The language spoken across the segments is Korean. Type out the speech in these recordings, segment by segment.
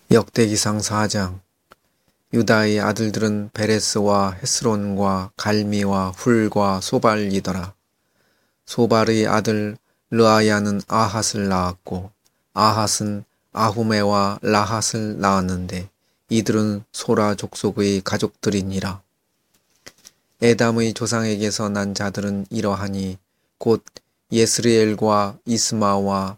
역대기상 4장. 유다의 아들들은 베레스와 헤스론과 갈미와 훌과 소발이더라. 소발의 아들 르아야는 아핫을 낳았고 아핫은 아후메와 라핫을 낳았는데 이들은 소라 족속의 가족들이니라. 에담의 조상에게서 난 자들은 이러하니 곧 예스리엘과 이스마와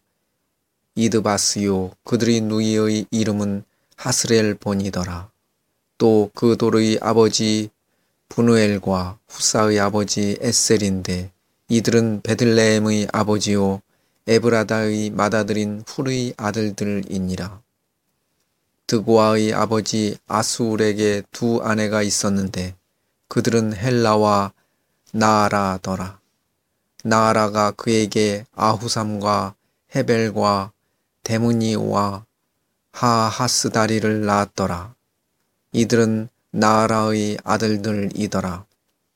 이드바스요, 그들의 누이의 이름은 하스렐본이더라. 또 그 돌의 아버지 분우엘과 후사의 아버지 에셀인데 이들은 베들레헴의 아버지요 에브라다의 맏아들인 훌의 아들들이니라. 드고아의 아버지 아수울에게 두 아내가 있었는데 그들은 헬라와 나아라더라. 나아라가 그에게 아후삼과 헤벨과 데므니와 하하스다리를 낳았더라. 이들은 나아라의 아들들이더라.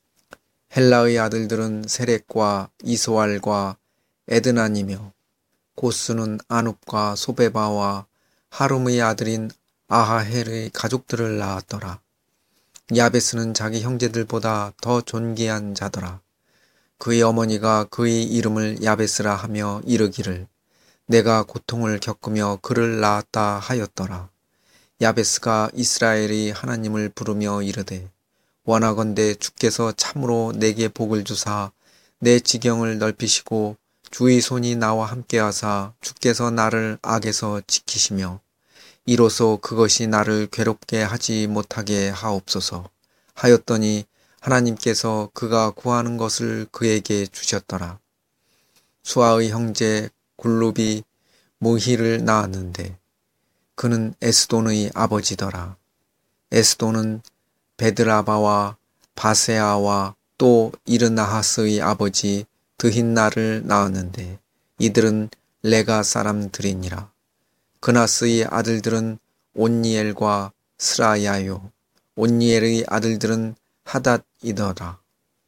헬라의 아들들은 세렉과 이소알과 에드나니며 고스는 아눕과 소베바와 하룸의 아들인 아하헬의 가족들을 낳았더라. 야베스는 자기 형제들보다 더 존귀한 자더라. 그의 어머니가 그의 이름을 야베스라 하며 이르기를 내가 고통을 겪으며 그를 낳았다 하였더라. 야베스가 이스라엘의 하나님을 부르며 이르되 원하건대 주께서 참으로 내게 복을 주사 내 지경을 넓히시고 주의 손이 나와 함께하사 주께서 나를 악에서 지키시며 이로써 그것이 나를 괴롭게 하지 못하게 하옵소서 하였더니 하나님께서 그가 구하는 것을 그에게 주셨더라. 수아의 형제 굴룹이 무히를 낳았는데 그는 에스돈의 아버지더라. 에스돈은 베드라바와 바세아와 또 이르나하스의 아버지 드힌나를 낳았는데 이들은 레가 사람들이니라. 그나스의 아들들은 온니엘과 스라야요. 온니엘의 아들들은 하닷이더라.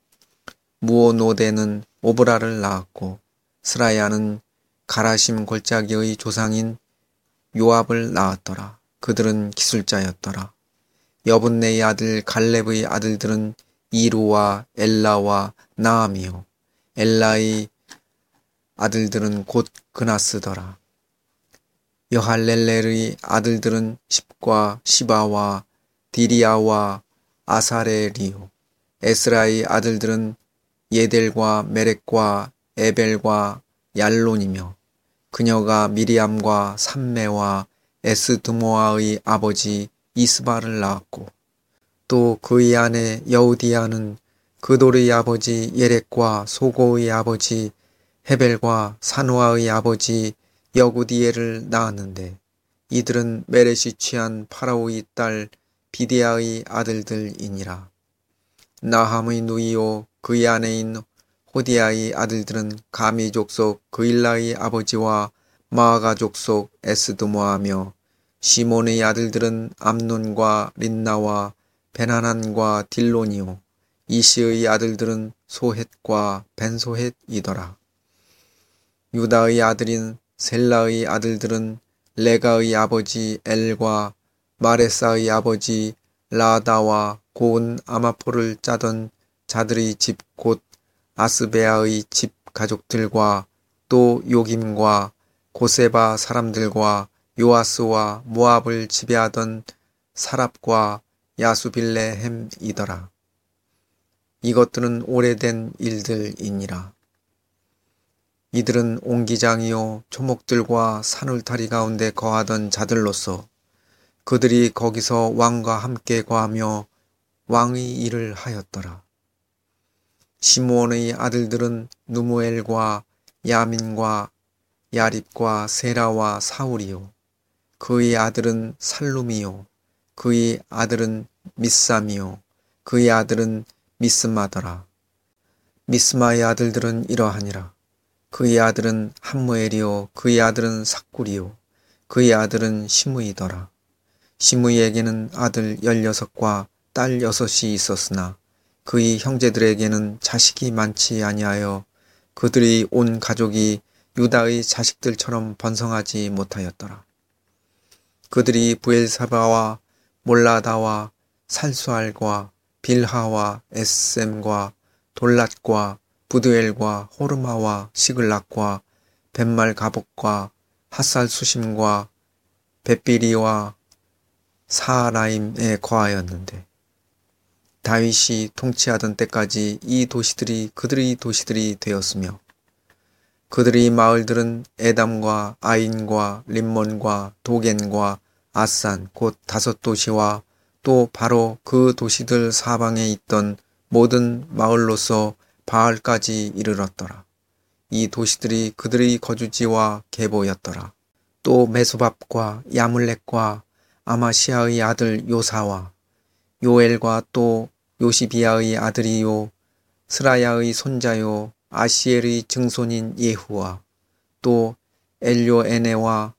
무오노데는 오브라를 낳았고 스라야는 가라심 골짜기의 조상인 요압을 낳았더라. 그들은 기술자였더라. 여분네의 아들 갈렙의 아들들은 이루와 엘라와 나암이요. 엘라의 아들들은 곧 그나스더라. 여할렐렐의 아들들은 십과 시바와 디리아와 아사렐이요. 에스라의 아들들은 예델과 메렉과 에벨과 얄론이며 그녀가 미리암과 삼매와 에스드모아의 아버지 이스바를 낳았고 또 그의 아내 여우디아는 그돌의 아버지 예렉과 소고의 아버지 헤벨과 사노아의 아버지 여구디엘을 낳았는데 이들은 메렛이 취한 파라오의 딸 비데아의 아들들이니라. 나함의 누이요 그의 아내인 호디아의 아들들은 가미 족속 그일라의 아버지와 마아가 족속 에스드모아며 시몬의 아들들은 암논과 린나와 베나난과 딜론이요 이시의 아들들은 소헷과 벤소헷이더라. 유다의 아들인 셀라의 아들들은 레가의 아버지 엘과 마레사의 아버지 라다와 고운 아마포를 짜던 자들의 집 곧 아스베아의 집 가족들과 또 요김과 고세바 사람들과 요아스와 모압을 지배하던 사랍과 야수빌레헴이더라. 이것들은 오래된 일들이니라. 이들은 옹기장이요 초목들과 산울타리 가운데 거하던 자들로서 그들이 거기서 왕과 함께 거하며 왕의 일을 하였더라. 시므온의 아들들은 누무엘과 야민과 야립과 세라와 사울이요. 그의 아들은 살룸이요. 그의 아들은 미삼이요. 그의 아들은 미스마더라. 미스마의 아들들은 이러하니라. 그의 아들은 함무엘이요. 그의 아들은 삭굴이요. 그의 아들은 시므이더라. 시므이에게는 아들 16과 딸 6이 있었으나 그의 형제들에게는 자식이 많지 아니하여 그들의 온 가족이 유다의 자식들처럼 번성하지 못하였더라. 그들이 부엘사바와 몰라다와 살수알과 빌하와 에셈과 돌랏과 부드엘과 호르마와 시글락과 벳말가복과 핫살수심과 벳비리와 사라임에 거하였는데 다윗이 통치하던 때까지 이 도시들이 그들의 도시들이 되었으며 그들의 마을들은 에담과 아인과 림몬과 도겐과 아산 곧 5도시와 또 바로 그 도시들 사방에 있던 모든 마을로서 바알까지 이르렀더라. 이 도시들이 그들의 거주지와 계보였더라. 또 메소밥과 야물렉과 아마시아의 아들 요사와 요엘과 또 요시비아의 아들이요 스라야의 손자요 아시엘의 증손인 예후와 또 엘요에네와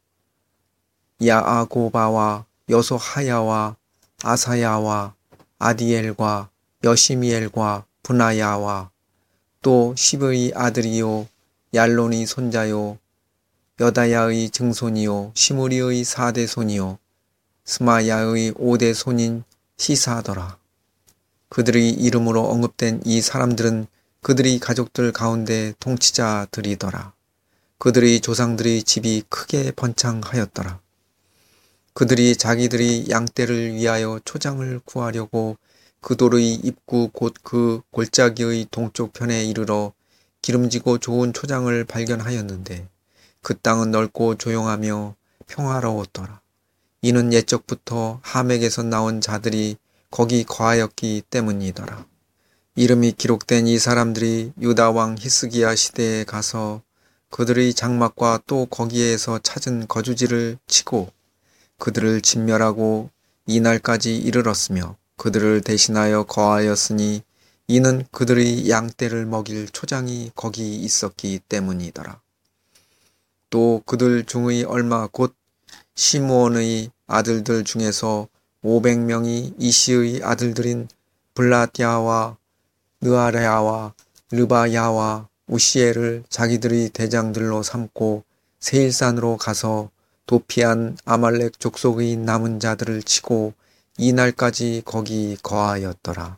야아고바와 여소하야와 아사야와 아디엘과 여시미엘과 분하야와 또 시브의 아들이요 얄론의 손자요 여다야의 증손이요 시므리의 4대 손이요 스마야의 5대 손인 시사더라. 그들의 이름으로 언급된 이 사람들은 그들의 가족들 가운데 통치자들이더라. 그들의 조상들의 집이 크게 번창하였더라. 그들이 자기들의 양떼를 위하여 초장을 구하려고 그 돌의 입구 곧 그 골짜기의 동쪽 편에 이르러 기름지고 좋은 초장을 발견하였는데 그 땅은 넓고 조용하며 평화로웠더라. 이는 옛적부터 하멕에서 나온 자들이 거기 거하였기 때문이더라. 이름이 기록된 이 사람들이 유다 왕 히스기야 시대에 가서 그들의 장막과 또 거기에서 찾은 거주지를 치고 그들을 진멸하고 이날까지 이르렀으며 그들을 대신하여 거하였으니 이는 그들의 양떼를 먹일 초장이 거기 있었기 때문이더라. 또 그들 중의 얼마 곧 시므온의 아들들 중에서 500명이 이시의 아들들인 블라디아와 느아레아와 르바야와 우시엘을 자기들의 대장들로 삼고 세일산으로 가서 도피한 아말렉 족속의 남은 자들을 치고 이날까지 거기 거하였더라.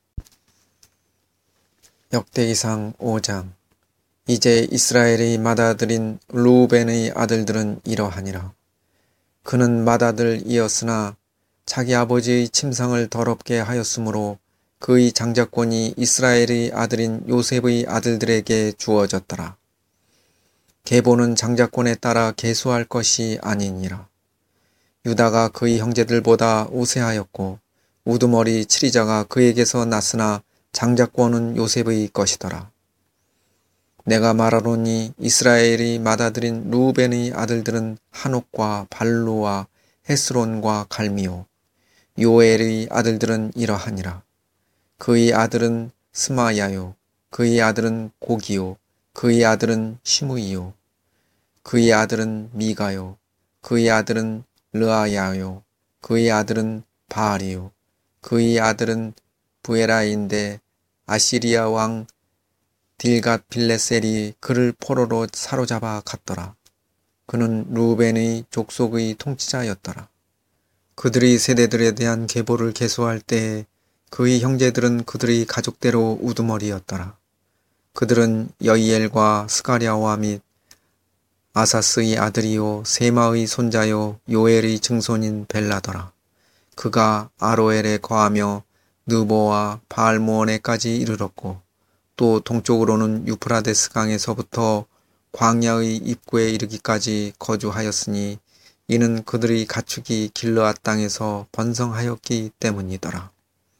역대기상 5장. 이제 이스라엘의 맏아들인 르우벤의 아들들은 이러하니라. 그는 맏아들이었으나 자기 아버지의 침상을 더럽게 하였으므로 그의 장자권이 이스라엘의 아들인 요셉의 아들들에게 주어졌더라. 계보는 장자권에 따라 계수할 것이 아니니라. 유다가 그의 형제들보다 우세하였고 우두머리 치리자가 그에게서 났으나 장자권은 요셉의 것이더라. 내가 말하노니 이스라엘의 맏아들인 르우벤의 아들들은 한옥과 발루와 헤스론과 갈미요 요엘의 아들들은 이러하니라. 그의 아들은 스마야요 그의 아들은 고기요 그의 아들은 시므이요 그의 아들은 미가요 그의 아들은 르아야요 그의 아들은 바알이요 그의 아들은 부에라인데 아시리아 왕 딜갓 빌레셀이 그를 포로로 사로잡아 갔더라. 그는 르우벤의 족속의 통치자였더라. 그들의 세대들에 대한 계보를 계수할 때에 그의 형제들은 그들의 가족대로 우두머리였더라. 그들은 여이엘과 스가랴와 및 아사스의 아들이요 세마의 손자요 요엘의 증손인 벨라더라. 그가 아로엘에 거하며 느보와 바알모온에까지 이르렀고 또 동쪽으로는 유프라데스 강에서부터 광야의 입구에 이르기까지 거주하였으니 이는 그들의 가축이 길르앗 땅에서 번성하였기 때문이더라.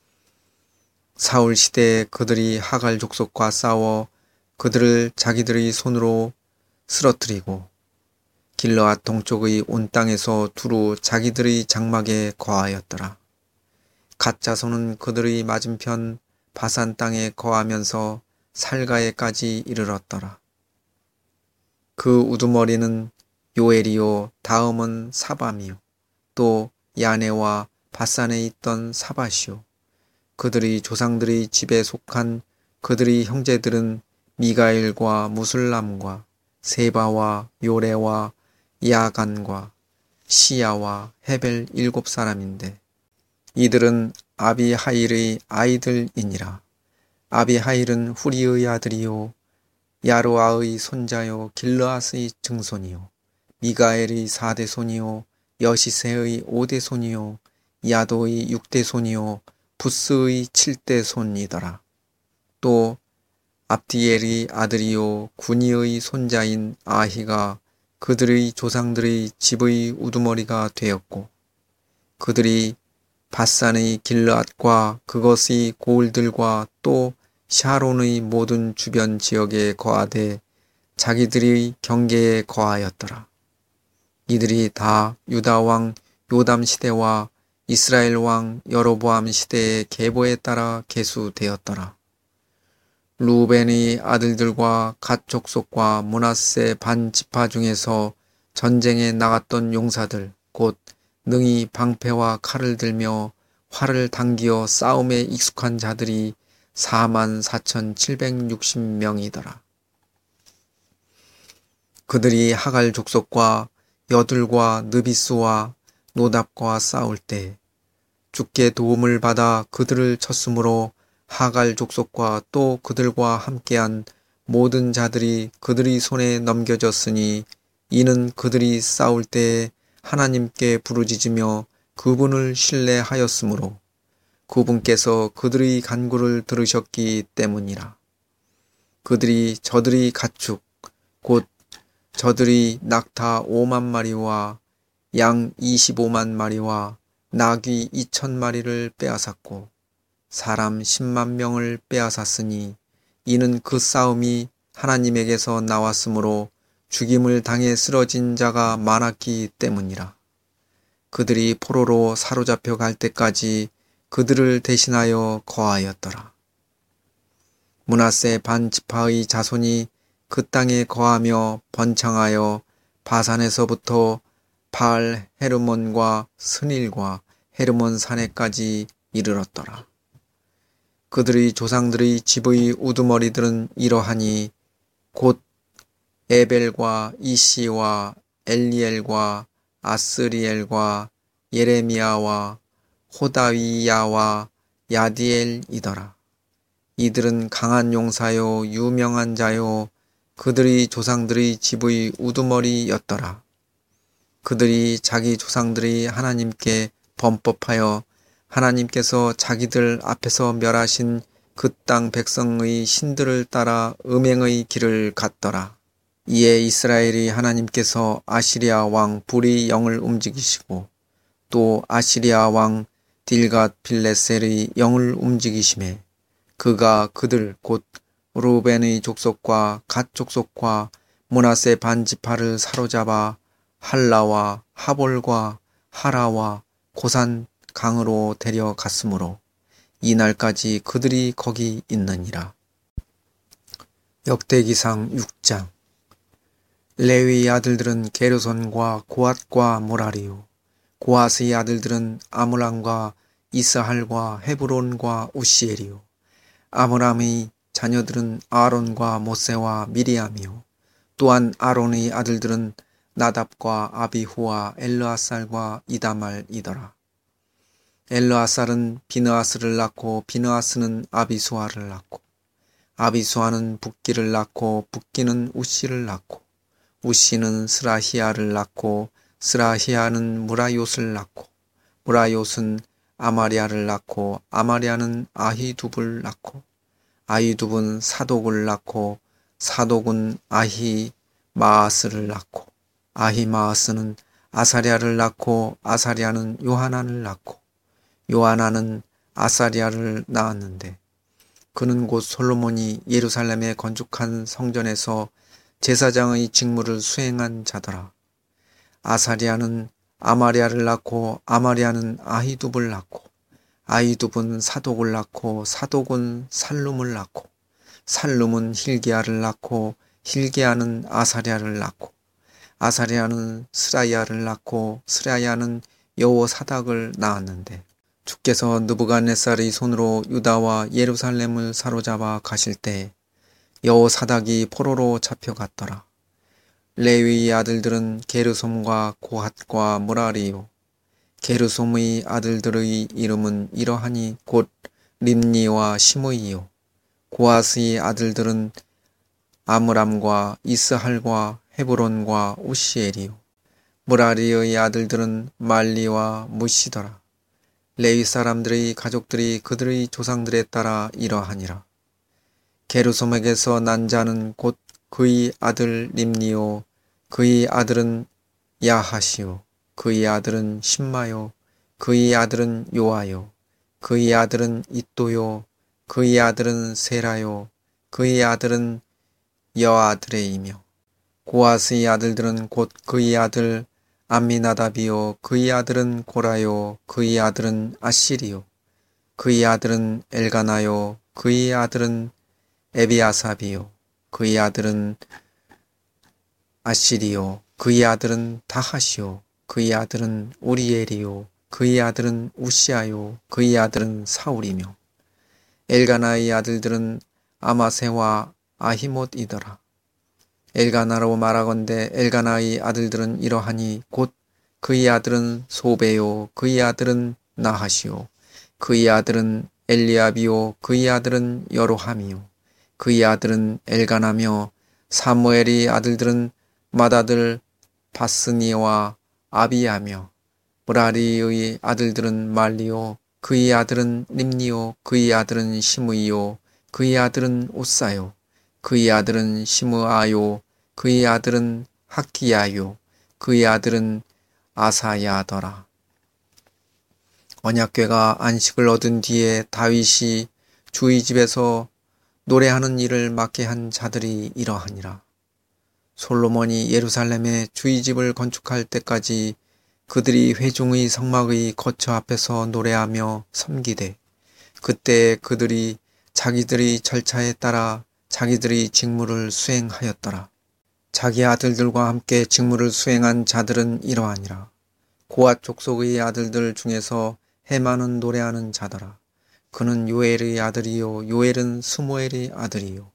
사울 시대에 그들이 하갈 족속과 싸워 그들을 자기들의 손으로 쓰러뜨리고 길르앗 동쪽의 온 땅에서 두루 자기들의 장막에 거하였더라. 갓 자손은 그들의 맞은편 바산 땅에 거하면서 살가에까지 이르렀더라. 그 우두머리는 요엘이요 다음은 사밤이요 또 야네와 바산에 있던 사바시요 그들의 조상들의 집에 속한 그들의 형제들은 미가엘과 무술람과 세바와 요레와 야간과 시야와 헤벨 7사람인데 이들은 아비하일의 아이들이니라. 아비하일은 후리의 아들이요 야로아의 손자요 길르앗의 증손이요 미가엘의 4대손이요 여시세의 5대손이요 야도의 6대손이요 부스의 7대손이더라. 또 압디엘의 아들이요 군이의 손자인 아히가 그들의 조상들의 집의 우두머리가 되었고 그들이 바산의 길르앗과 그것의 고을들과 또 샤론의 모든 주변 지역에 거하되 자기들의 경계에 거하였더라. 이들이 다 유다 왕 요담 시대와 이스라엘 왕 여로보암 시대의 계보에 따라 계수되었더라. 루벤의 아들들과 갓 족속과 므낫세 반 지파 중에서 전쟁에 나갔던 용사들 곧 능히 방패와 칼을 들며 활을 당기어 싸움에 익숙한 자들이 44,760명이더라. 그들이 하갈 족속과 여둘과 느비스와 노답과 싸울 때 주께 도움을 받아 그들을 쳤으므로 하갈 족속과 또 그들과 함께한 모든 자들이 그들의 손에 넘겨졌으니 이는 그들이 싸울 때에 하나님께 부르짖으며 그분을 신뢰하였으므로 그분께서 그들의 간구를 들으셨기 때문이라. 그들이 저들의 가축 곧 저들의 낙타 5만 마리와 양 25만 마리와 나귀 2,000마리를 빼앗았고 사람 10만 명을 빼앗았으니 이는 그 싸움이 하나님에게서 나왔으므로 죽임을 당해 쓰러진 자가 많았기 때문이라. 그들이 포로로 사로잡혀 갈 때까지 그들을 대신하여 거하였더라. 므낫세 반 지파의 자손이 그 땅에 거하며 번창하여 바산에서부터 바알 헤르몬과 스닐과 헤르몬 산에까지 이르렀더라. 그들의 조상들의 집의 우두머리들은 이러하니 곧 에벨과 이시와 엘리엘과 아스리엘과 예레미야와 호다위야와 야디엘이더라. 이들은 강한 용사요 유명한 자요 그들의 조상들의 집의 우두머리였더라. 그들이 자기 조상들이 하나님께 범법하여 하나님께서 자기들 앞에서 멸하신 그 땅 백성의 신들을 따라 음행의 길을 갔더라. 이에 이스라엘이 하나님께서 아시리아 왕 불의 영을 움직이시고 또 아시리아 왕 딜갓 빌레셀의 영을 움직이심에 그가 그들 곧 루벤의 족속과 갓 족속과 므낫세 반 지파를 사로잡아 할라와 하볼과 하라와 고산 강으로 데려갔으므로 이날까지 그들이 거기 있느니라. 역대기상 6장. 레위의 아들들은 게르손과 고앗과 모라리요 고앗의 아들들은 아므람과 이스할과 헤브론과 우시엘이요 아므람의 자녀들은 아론과 모세와 미리암이요 또한 아론의 아들들은 나답과 아비후와 엘르아살과 이다말이더라. 엘르아살은 비느하스를 낳고 비느하스는 아비수아를 낳고 아비수아는 붓기를 낳고 붓기는 우시를 낳고 우시는 스라히야를 낳고 스라히야는 무라요스를 낳고 무라요스는 아마리아를 낳고 아마리아는 아히두브를 낳고 아히두브는 사독을 낳고 사독은 아히마아스를 낳고 아히마아스는 아사랴를 낳고 아사랴는 요하난을 낳고 요하난은 아사랴를 낳았는데 그는 곧 솔로몬이 예루살렘에 건축한 성전에서 제사장의 직무를 수행한 자더라. 아사랴는 아마리아를 낳고 아마리아는 아히두브를 낳고 아히두브는 사독을 낳고 사독은 살룸을 낳고 살룸은 힐기야를 낳고 힐기야는 아사랴를 낳고 아사랴는 스라야를 낳고 스라야는 여호사닥을 낳았는데 주께서 느부갓네살의 손으로 유다와 예루살렘을 사로잡아 가실 때 여호사닥이 포로로 잡혀갔더라. 레위의 아들들은 게르솜과 고핫과 무라리요. 게르솜의 아들들의 이름은 이러하니 곧 림니와 시므이요. 고핫의 아들들은 아므람과 이스할과 헤브론과 우시엘이요. 무라리의 아들들은 말리와 무시더라. 레위 사람들의 가족들이 그들의 조상들에 따라 이러하니라. 게르솜에게서 난 자는 곧 그의 아들 림니요. 그의 아들은 야하시요. 그의 아들은 심마요. 그의 아들은 요아요. 그의 아들은 잇도요. 그의 아들은 세라요. 그의 아들은 여아드레이며. 고핫의 아들들은 곧 그의 아들 암미나답이요. 그의 아들은 고라요. 그의 아들은 아시리요. 그의 아들은 엘가나요. 그의 아들은 에비아삽이요. 그의 아들은 아시리요. 그의 아들은 다하시요. 그의 아들은 우리엘이요. 그의 아들은 우시아요. 그의 아들은 사울이며. 엘가나의 아들들은 아마세와 아히못이더라. 엘가나로 말하건대 엘가나의 아들들은 이러하니 곧 그의 아들은 소베요. 그의 아들은 나하시요. 그의 아들은 엘리압이요. 그의 아들은 여로함이요. 그의 아들은 엘가나며. 사무엘의 아들들은 맏아들 바스니와 아비야며. 무라리의 아들들은 말리요. 그의 아들은 림니요. 그의 아들은 시므이요. 그의 아들은 오사요. 그의 아들은 시므아요. 그의 아들은 학기야요. 그의 아들은 아사야더라. 언약궤가 안식을 얻은 뒤에 다윗이 주의 집에서 노래하는 일을 맡게 한 자들이 이러하니라. 솔로몬이 예루살렘에 주의 집을 건축할 때까지 그들이 회중의 성막의 거처 앞에서 노래하며 섬기되, 그때 그들이 자기들의 절차에 따라 자기들의 직무를 수행하였더라. 자기 아들들과 함께 직무를 수행한 자들은 이러하니라. 고핫 족속의 아들들 중에서 헤만은 노래하는 자더라. 그는 요엘의 아들이요. 요엘은 스무엘의 아들이요.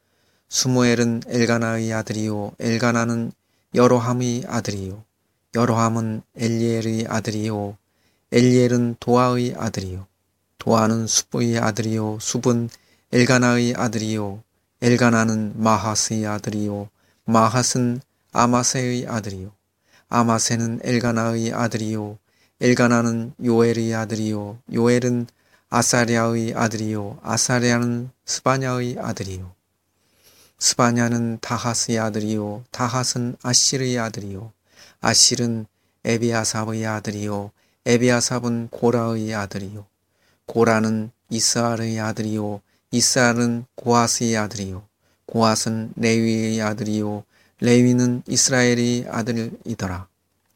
스무엘은 엘가나의 아들이요. 엘가나는 여로함의 아들이요. 여로함은 엘리엘의 아들이요. 엘리엘은 도아의 아들이요. 도아는 숲의 아들이요. 숲은 엘가나의 아들이요. 엘가나는 마핫의 아들이요. 마핫은 아마세의 아들이요. 아마세는 엘가나의 아들이요. 엘가나는 요엘의 아들이요. 요엘은 아사랴의 아들이요. 아사랴는 스바냐의 아들이요. 스바냐는 다핫의 아들이요. 다핫은 아실의 아들이요. 아실은 에비아삽의 아들이요. 에비아삽은 고라의 아들이요. 고라는 이스알의 아들이요. 이스알은 고핫의 아들이요. 고핫은 레위의 아들이요. 레위는 이스라엘의 아들이더라.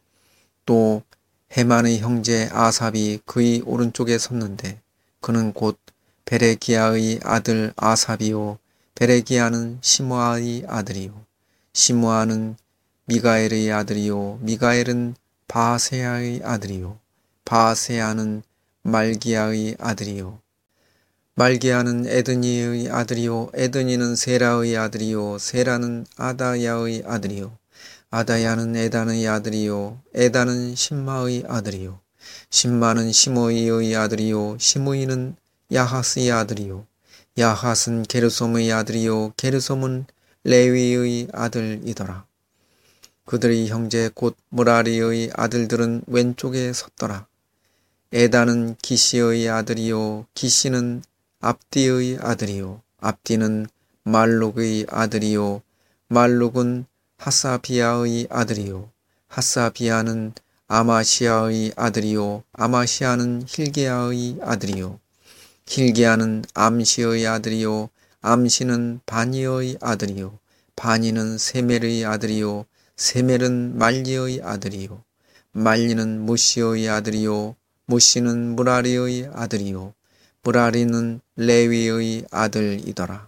또 헤만의 형제 아삽이 그의 오른쪽에 섰는데 그는 곧 베레기야의 아들 아삽이요. 베레기야는 시므아의 아들이요. 시므아는 미가엘의 아들이요. 미가엘은 바세야의 아들이요. 바세야는 말기야의 아들이요. 말기야는 에드니의 아들이요. 에드니는 세라의 아들이요. 세라는 아다야의 아들이요. 아다야는 에단의 아들이요. 에단은 심마의 아들이요. 심마는 시므이의 아들이요. 시므이는 야핫의 아들이요. 야핫은 게르솜의 아들이요. 게르솜은 레위의 아들이더라. 그들의 형제 곧 무라리의 아들들은 왼쪽에 섰더라. 에단은 기시의 아들이요. 기시는 압디의 아들이요. 압디는 말룩의 아들이요. 말룩은 하사비야의 아들이요. 하사비야는 아마시아의 아들이요. 아마시아는 힐게야의 아들이요. 힐게야는 암시의 아들이요. 암시는 바니의 아들이요. 바니는 세멜의 아들이요. 세멜은 말리의 아들이요. 말리는 무시의 아들이요. 무시는 무라리의 아들이요. 무라리는 레위의 아들이더라.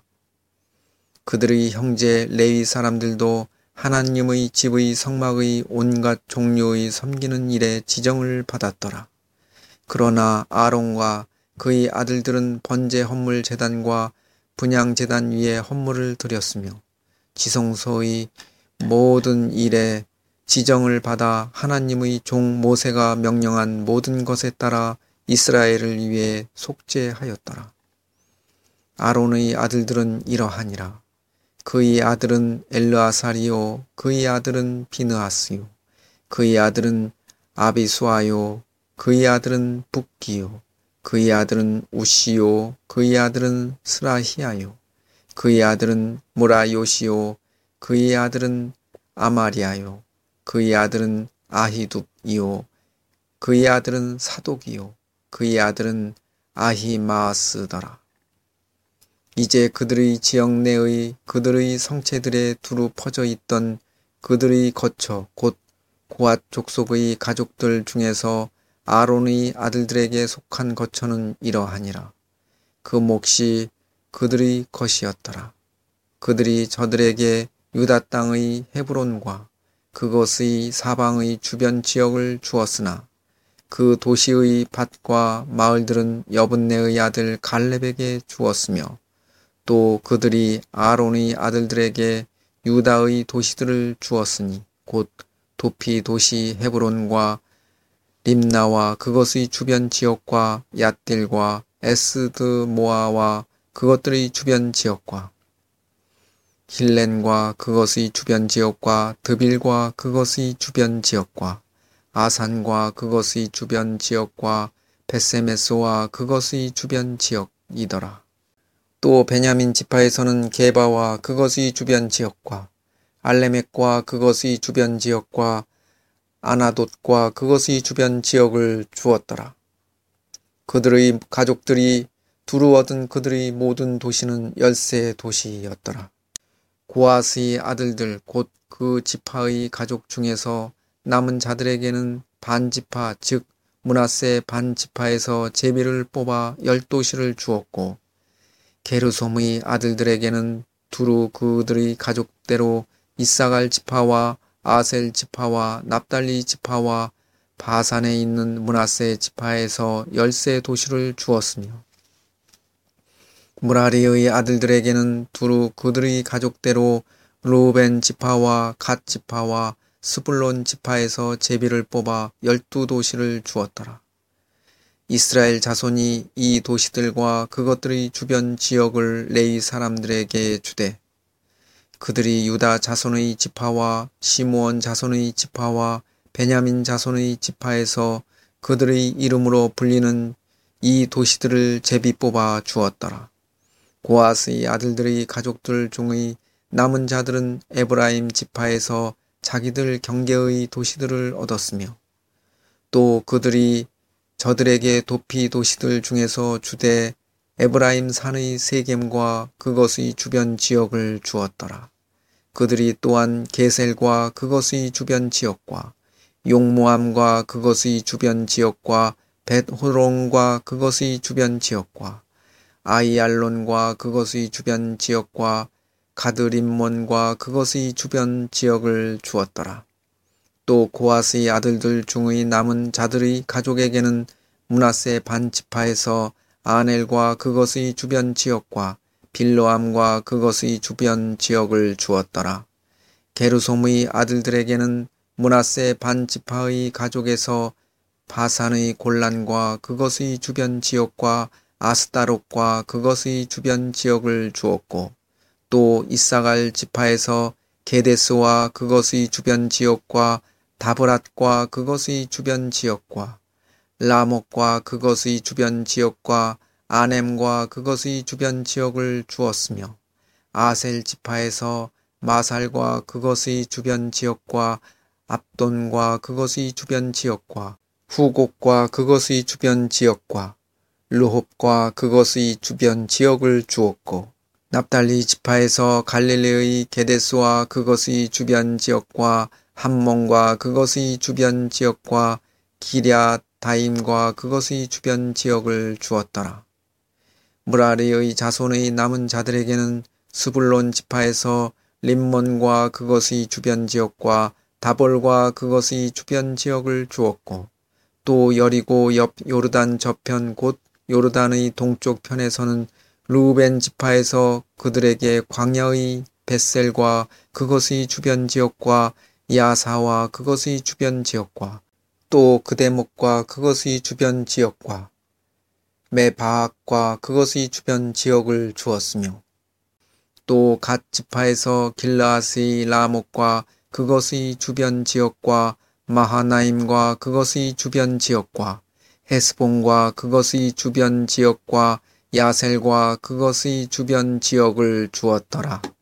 그들의 형제 레위 사람들도 하나님의 집의 성막의 온갖 종류의 섬기는 일에 지정을 받았더라. 그러나 아론과 그의 아들들은 번제 헌물 제단과 분향 제단 위에 헌물을 드렸으며 지성소의 모든 일에 지정을 받아 하나님의 종 모세가 명령한 모든 것에 따라 이스라엘을 위해 속죄하였더라. 아론의 아들들은 이러하니라. 그의 아들은 엘르아살이요 그의 아들은 비느하스요 그의 아들은 아비수아요 그의 아들은 붓기요 그의 아들은 우시요 그의 아들은 스라히아요 그의 아들은 무라요시요 그의 아들은 아마리아요 그의 아들은 아히둡이요 그의 아들은 사독이요 그의 아들은 아히마스더라. 이제 그들의 지역 내의 그들의 성체들에 두루 퍼져 있던 그들의 거처 곧 고앗 족속의 가족들 중에서 아론의 아들들에게 속한 거처는 이러하니라. 그 몫이 그들의 것이었더라. 그들이 저들에게 유다 땅의 헤브론과 그것의 사방의 주변 지역을 주었으나 그 도시의 밭과 마을들은 여분네의 아들 갈렙에게 주었으며 또 그들이 아론의 아들들에게 유다의 도시들을 주었으니 곧 도피 도시 헤브론과 림나와 그것의 주변 지역과 얏딜과 에스드모아와 그것들의 주변 지역과 힐렌과 그것의 주변 지역과 드빌과 그것의 주변 지역과 아산과 그것의 주변 지역과 베세메소와 그것의 주변 지역이더라. 또 베냐민 지파에서는 게바와 그것의 주변 지역과 알레멕과 그것의 주변 지역과 아나돗과 그것의 주변 지역을 주었더라. 그들의 가족들이 두루 얻은 그들의 모든 도시는 13도시였더라. 고앗의 아들들 곧 그 지파의 가족 중에서 남은 자들에게는 반지파 즉 므낫세 반지파에서 제비를 뽑아 10도시를 주었고 게르솜의 아들들에게는 두루 그들의 가족대로 이사갈 지파와 아셀 지파와 납달리 지파와 바산에 있는 므낫세 지파에서 13도시를 주었으며 무라리의 아들들에게는 두루 그들의 가족대로 루벤 지파와 갓 지파와 스불론 지파에서 제비를 뽑아 12도시를 주었더라. 이스라엘 자손이 이 도시들과 그것들의 주변 지역을 레위 사람들에게 주되 그들이 유다 자손의 지파와 시므온 자손의 지파와 베냐민 자손의 지파에서 그들의 이름으로 불리는 이 도시들을 제비 뽑아 주었더라. 고앗의 아들들의 가족들 중의 남은 자들은 에브라임 지파에서 자기들 경계의 도시들을 얻었으며 또 그들이 저들에게 도피 도시들 중에서 주되 에브라임 산의 세겜과 그것의 주변 지역을 주었더라. 그들이 또한 게셀과 그것의 주변 지역과 용모함과 그것의 주변 지역과 벳호론과 그것의 주변 지역과 아이알론과 그것의 주변 지역과 가드림몬과 그것의 주변 지역을 주었더라. 또 고앗의 아들들 중의 남은 자들의 가족에게는 므낫세 반지파에서 아넬과 그것의 주변 지역과 빌로암과 그것의 주변 지역을 주었더라. 게르솜의 아들들에게는 므낫세 반지파의 가족에서 바산의 골란과 그것의 주변 지역과 아스다롯과 그것의 주변 지역을 주었고 또 이사갈 지파에서 게데스와 그것의 주변 지역과 다브랏과 그것의 주변 지역과 라목과 그것의 주변 지역과 아넴과 그것의 주변 지역을 주었으며 아셀 지파에서 마살과 그것의 주변 지역과 압돈과 그것의 주변 지역과 후곡과 그것의 주변 지역과 르홉과 그것의 주변 지역을 주었고 납달리 지파에서 갈릴리의 게데스와 그것의 주변 지역과 함몬과 그것의 주변 지역과 기랴다임과 그것의 주변 지역을 주었더라. 무라리의 자손의 남은 자들에게는 스불론 지파에서 림몬과 그것의 주변 지역과 다볼과 그것의 주변 지역을 주었고 또 여리고 옆 요르단 저편 곧 요르단의 동쪽 편에서는 르우벤 지파에서 그들에게 광야의 벳셀과 그것의 주변 지역과 야사와 그것의 주변 지역과 또 그대목과 그것의 주변 지역과 메바악과 그것의 주변 지역을 주었으며 또 갓 지파에서 길르앗의 라못과 그것의 주변 지역과 마하나임과 그것의 주변 지역과 헤스본과 그것의 주변 지역과 야셀과 그것의 주변 지역을 주었더라.